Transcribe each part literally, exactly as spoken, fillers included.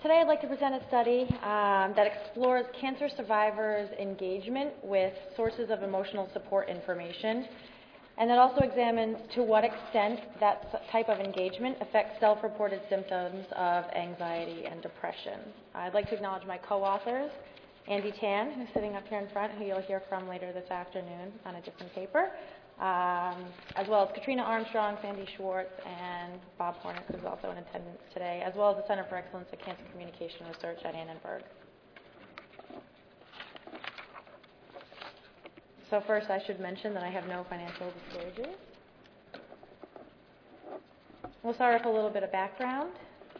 Today I'd like to present a study um, that explores cancer survivors' engagement with sources of emotional support information, and that also examines to what extent that type of engagement affects self-reported symptoms of anxiety and depression. I'd like to acknowledge my co-authors, Andy Tan, who's sitting up here in front, who you'll hear from later this afternoon on a different paper, um, as well as Katrina Armstrong, Sandy Schwartz, and Bob Hornick, who's also in attendance today, as well as the Center for Excellence in Cancer Communication Research at Annenberg. So first, I should mention that I have no financial disclosures. We'll start with a little bit of background.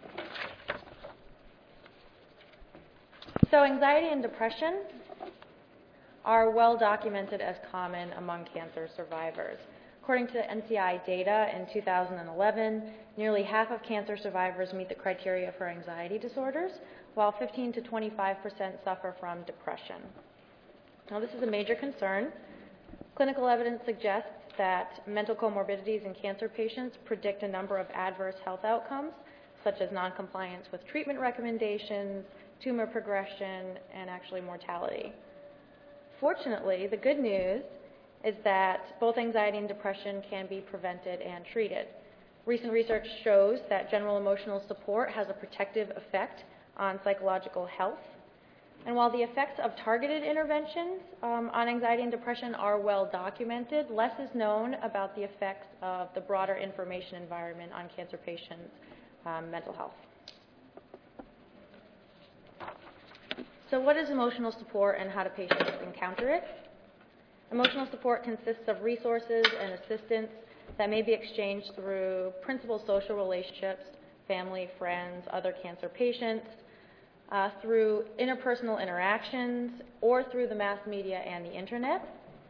So anxiety and depression are well documented as common among cancer survivors. According to N C I data in two thousand eleven, nearly half of cancer survivors meet the criteria for anxiety disorders, while fifteen to twenty-five percent suffer from depression. Now, this is a major concern. Clinical evidence suggests that mental comorbidities in cancer patients predict a number of adverse health outcomes, such as noncompliance with treatment recommendations, tumor progression, and actually mortality. Fortunately, the good news is that both anxiety and depression can be prevented and treated. Recent research shows that general emotional support has a protective effect on psychological health. And while the effects of targeted interventions um, on anxiety and depression are well documented, less is known about the effects of the broader information environment on cancer patients' um, mental health. So what is emotional support and how do patients encounter it? Emotional support consists of resources and assistance that may be exchanged through principal social relationships, family, friends, other cancer patients, uh, through interpersonal interactions, or through the mass media and the internet.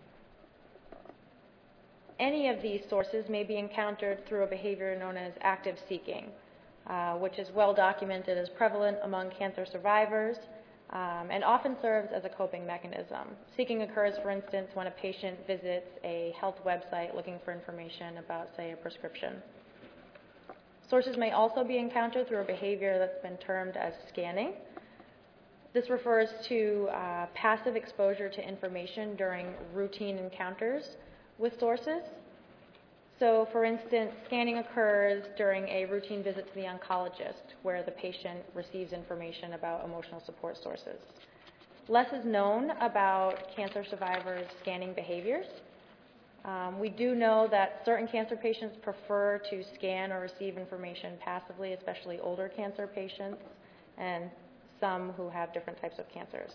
Any of these sources may be encountered through a behavior known as active seeking, uh, which is well documented as prevalent among cancer survivors, Um, and often serves as a coping mechanism. Seeking occurs, for instance, when a patient visits a health website looking for information about, say, a prescription. Sources may also be encountered through a behavior that's been termed as scanning. This refers to uh, passive exposure to information during routine encounters with sources. So, for instance, scanning occurs during a routine visit to the oncologist where the patient receives information about emotional support sources. Less is known about cancer survivors' scanning behaviors. Um, we do know that certain cancer patients prefer to scan or receive information passively, especially older cancer patients and some who have different types of cancers.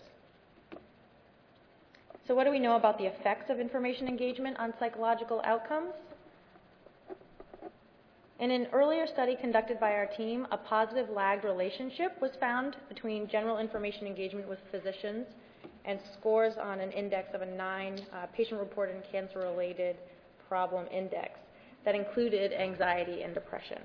So what do we know about the effects of information engagement on psychological outcomes? In an earlier study conducted by our team, a positive lagged relationship was found between general information engagement with physicians and scores on an index of a nine, uh, patient-reported cancer-related problem index that included anxiety and depression.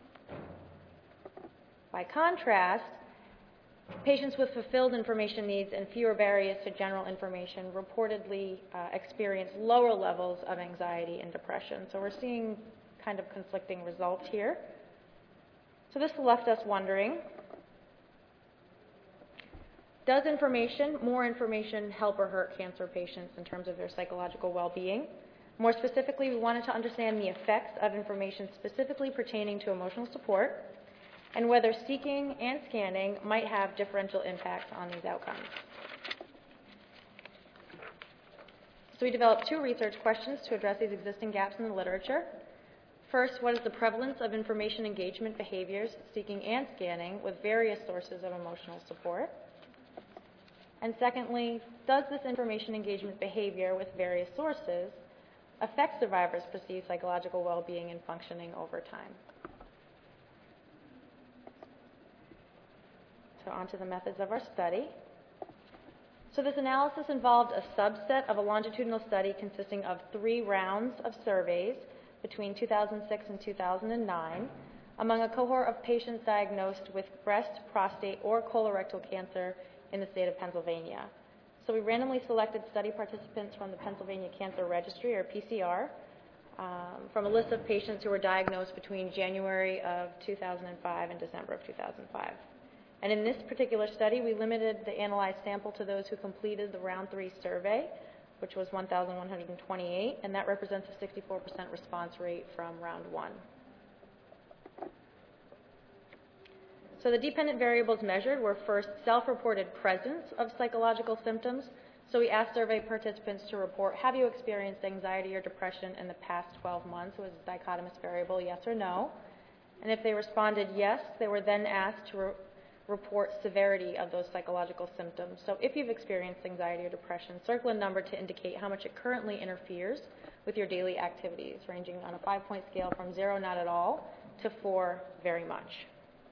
By contrast, patients with fulfilled information needs and fewer barriers to general information reportedly uh, experienced lower levels of anxiety and depression. So we're seeing kind of conflicting results here. So this left us wondering, does information, more information, help or hurt cancer patients in terms of their psychological well-being? More specifically, we wanted to understand the effects of information specifically pertaining to emotional support and whether seeking and scanning might have differential impacts on these outcomes. So we developed two research questions to address these existing gaps in the literature. First, what is the prevalence of information engagement behaviors, seeking and scanning, with various sources of emotional support? And secondly, does this information engagement behavior with various sources affect survivors' perceived psychological well-being and functioning over time? So on to the methods of our study. So this analysis involved a subset of a longitudinal study consisting of three rounds of surveys between two thousand six and two thousand nine among a cohort of patients diagnosed with breast, prostate, or colorectal cancer in the state of Pennsylvania. So we randomly selected study participants from the Pennsylvania Cancer Registry, or P C R, um, from a list of patients who were diagnosed between January of two thousand five and December of two thousand five. And in this particular study, we limited the analyzed sample to those who completed the round three survey, which was one thousand one hundred twenty-eight, and that represents a sixty-four percent response rate from round one. So the dependent variables measured were first self-reported presence of psychological symptoms. So we asked survey participants to report, have you experienced anxiety or depression in the past twelve months? It was a dichotomous variable, yes or no. And if they responded yes, they were then asked to re report severity of those psychological symptoms. So if you've experienced anxiety or depression, circle a number to indicate how much it currently interferes with your daily activities, ranging on a five-point scale from zero, not at all, to four, very much.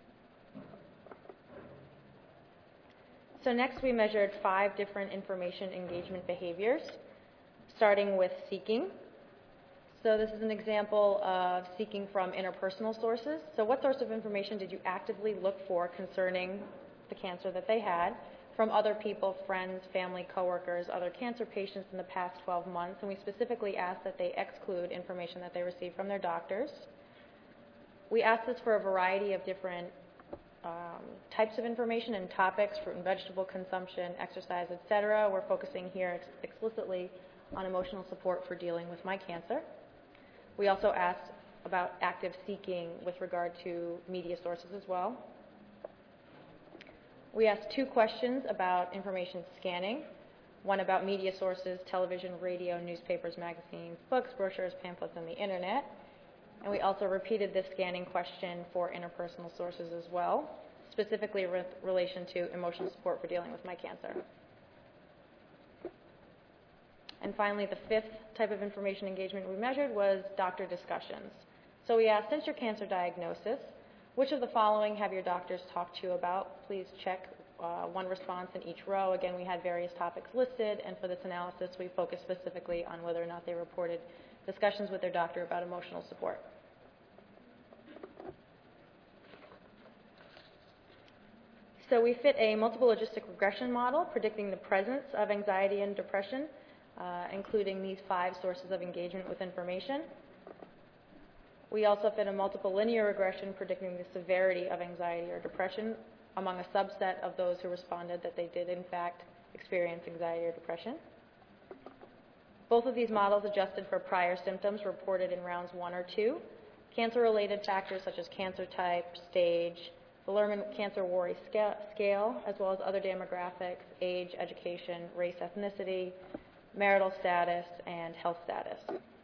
So next we measured five different information engagement behaviors, starting with seeking. So this is an example of seeking from interpersonal sources. So what source of information did you actively look for concerning the cancer that they had from other people, friends, family, coworkers, other cancer patients in the past twelve months? And we specifically asked that they exclude information that they received from their doctors. We asked this for a variety of different um, types of information and topics, fruit and vegetable consumption, exercise, et cetera. We're focusing here ex explicitly on emotional support for dealing with my cancer. We also asked about active seeking with regard to media sources as well. We asked two questions about information scanning, one about media sources, television, radio, newspapers, magazines, books, brochures, pamphlets, and the internet. And we also repeated this scanning question for interpersonal sources as well, specifically with relation to emotional support for dealing with my cancer. And finally, the fifth type of information engagement we measured was doctor discussions. So we asked, since your cancer diagnosis, which of the following have your doctors talked to you about? Please check uh, one response in each row. Again, we had various topics listed, and for this analysis, we focused specifically on whether or not they reported discussions with their doctor about emotional support. So we fit a multiple logistic regression model predicting the presence of anxiety and depression, Uh, including these five sources of engagement with information. We also fit a multiple linear regression predicting the severity of anxiety or depression among a subset of those who responded that they did in fact experience anxiety or depression. Both of these models adjusted for prior symptoms reported in rounds one or two, cancer-related factors such as cancer type, stage, the Lerman Cancer Worry Scale, as well as other demographics, age, education, race, ethnicity, marital status, and health status.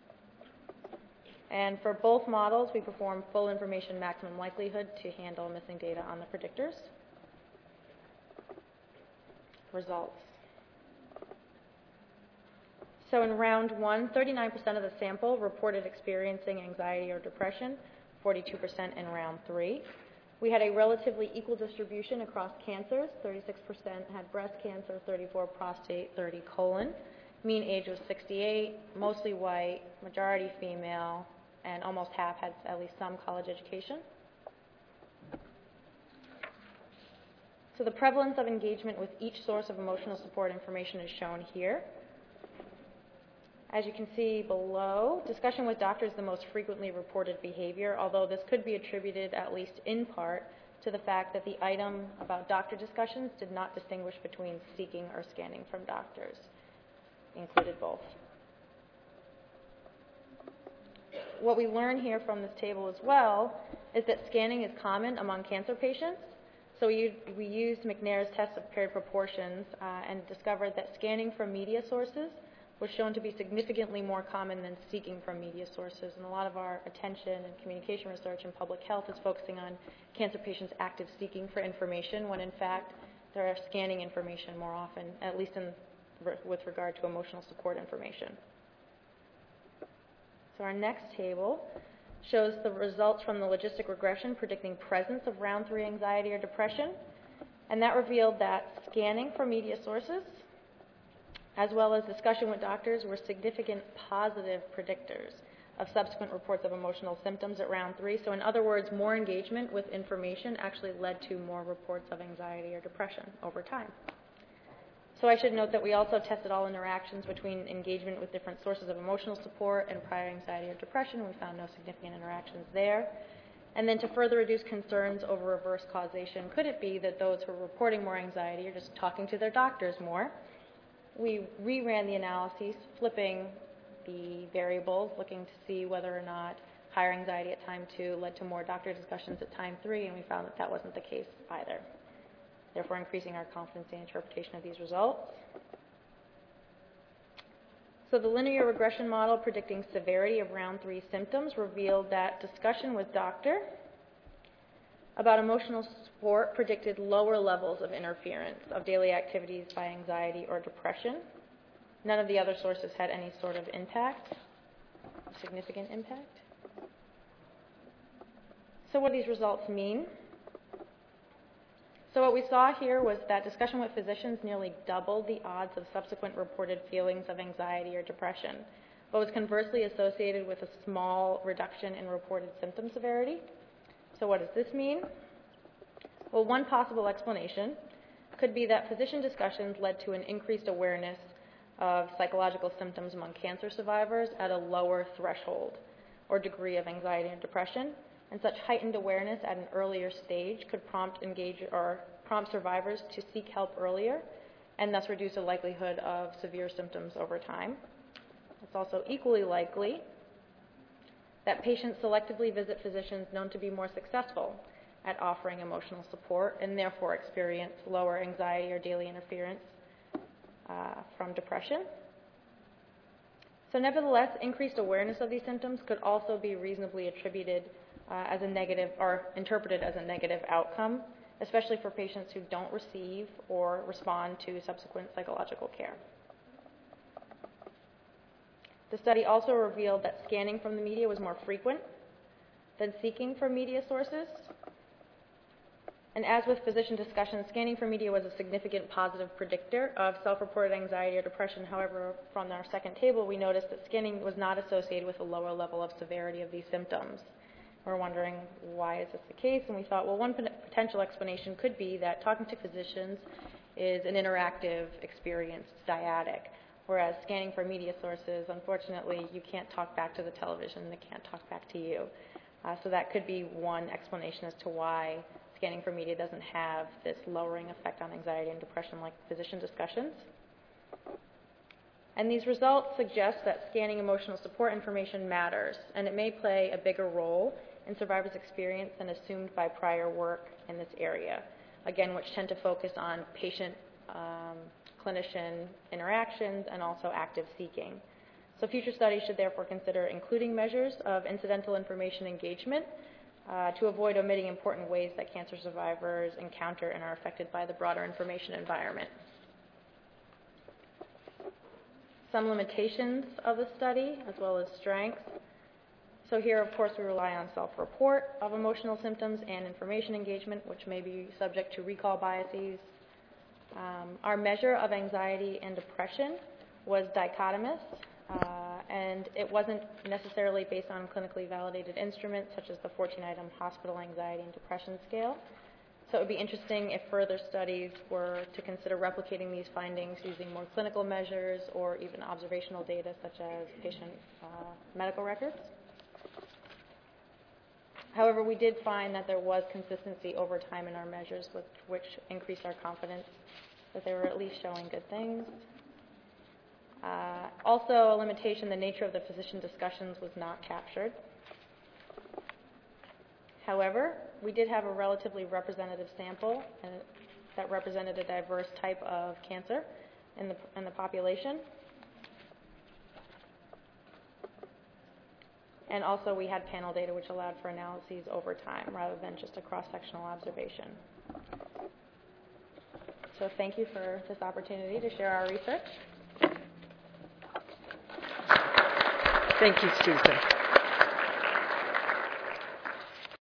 And for both models, we performed full information maximum likelihood to handle missing data on the predictors. Results. So in round one, thirty-nine percent of the sample reported experiencing anxiety or depression, forty-two percent in round three. We had a relatively equal distribution across cancers. thirty-six percent had breast cancer, thirty-four prostate, thirty colon. Mean age was sixty-eight, mostly white, majority female, and almost half had at least some college education. So the prevalence of engagement with each source of emotional support information is shown here. As you can see below, discussion with doctors is the most frequently reported behavior, although this could be attributed, at least in part, to the fact that the item about doctor discussions did not distinguish between seeking or scanning from doctors. Included both. What we learn here from this table as well is that scanning is common among cancer patients. So we, we used McNair's test of paired proportions uh, and discovered that scanning from media sources was shown to be significantly more common than seeking from media sources. And a lot of our attention and communication research in public health is focusing on cancer patients' active seeking for information, when in fact they are scanning information more often, at least in with regard to emotional support information. So our next table shows the results from the logistic regression predicting presence of round three anxiety or depression, and that revealed that scanning from media sources as well as discussion with doctors were significant positive predictors of subsequent reports of emotional symptoms at round three. So in other words, more engagement with information actually led to more reports of anxiety or depression over time. So I should note that we also tested all interactions between engagement with different sources of emotional support and prior anxiety or depression. We found no significant interactions there. And then to further reduce concerns over reverse causation, could it be that those who are reporting more anxiety are just talking to their doctors more? We reran the analyses, flipping the variables, looking to see whether or not higher anxiety at time two led to more doctor discussions at time three, and we found that that wasn't the case either, therefore increasing our confidence in the interpretation of these results. So the linear regression model predicting severity of round three symptoms revealed that discussion with doctor about emotional support predicted lower levels of interference of daily activities by anxiety or depression. None of the other sources had any sort of impact, significant impact. So what do these results mean? So what we saw here was that discussion with physicians nearly doubled the odds of subsequent reported feelings of anxiety or depression, but was conversely associated with a small reduction in reported symptom severity. So what does this mean? Well, one possible explanation could be that physician discussions led to an increased awareness of psychological symptoms among cancer survivors at a lower threshold or degree of anxiety and depression. And such heightened awareness at an earlier stage could prompt engage or prompt survivors to seek help earlier and thus reduce the likelihood of severe symptoms over time. It's also equally likely that patients selectively visit physicians known to be more successful at offering emotional support and therefore experience lower anxiety or daily interference uh, from depression. So nevertheless, increased awareness of these symptoms could also be reasonably attributed Uh, as a negative or interpreted as a negative outcome, especially for patients who don't receive or respond to subsequent psychological care. The study also revealed that scanning from the media was more frequent than seeking from media sources. And as with physician discussions, scanning from media was a significant positive predictor of self-reported anxiety or depression. However, from our second table, we noticed that scanning was not associated with a lower level of severity of these symptoms. We're wondering, why is this the case? And we thought, well, one potential explanation could be that talking to physicians is an interactive experience, it's dyadic, whereas scanning for media sources, unfortunately, you can't talk back to the television, they can't talk back to you. Uh, so that could be one explanation as to why scanning for media doesn't have this lowering effect on anxiety and depression like physician discussions. And these results suggest that scanning emotional support information matters, and it may play a bigger role in survivors' experience than assumed by prior work in this area, again, which tend to focus on patient-clinician um, interactions and also active seeking. So future studies should therefore consider including measures of incidental information engagement uh, to avoid omitting important ways that cancer survivors encounter and are affected by the broader information environment. Some limitations of the study, as well as strengths. So here, of course, we rely on self-report of emotional symptoms and information engagement, which may be subject to recall biases. Um, our measure of anxiety and depression was dichotomous, uh, and it wasn't necessarily based on clinically validated instruments, such as the fourteen-item hospital anxiety and depression scale. So it would be interesting if further studies were to consider replicating these findings using more clinical measures or even observational data, such as patient uh, medical records. However, we did find that there was consistency over time in our measures, with which increased our confidence that they were at least showing good things. Uh, also, a limitation, the nature of the physician discussions was not captured. However, we did have a relatively representative sample uh, that represented a diverse type of cancer in the, in the population. And also we had panel data which allowed for analyses over time rather than just a cross-sectional observation. So thank you for this opportunity to share our research. Thank you, Susan.